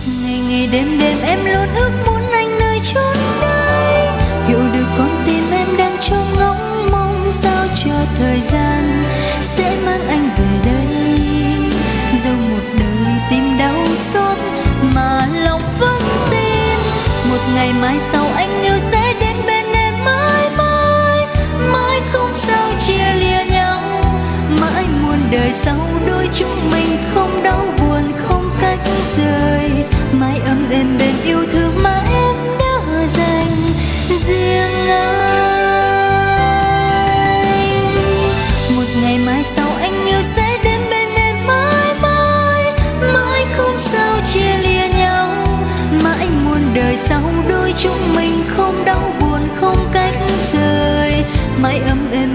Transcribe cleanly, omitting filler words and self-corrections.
Ngày ngày đêm đêm em luôn ước muốn anh nơi chốn đây, hiểu được con tim em đang trông ngóng mong sao cho thời gian sẽ mang anh về đây. Dẫu một đời tìm đau xót mà lòng vẫn tin, một ngày mai sau anh yêu sẽ đến bên em mãi mãi mãi, không sao chia lìa nhau, mãi muôn đời sau đôi chúng mình không đau buồn không cách rời, mãi ấm êm bên yêu thương mà em đã dành riêng anh. Một ngày mai sau anh yêu sẽ đến bên em mãi mãi mãi, không sao chia lìa nhau, mãi muôn đời sau đôi chúng mình không đau buồn không cách rời, mãi ấm êm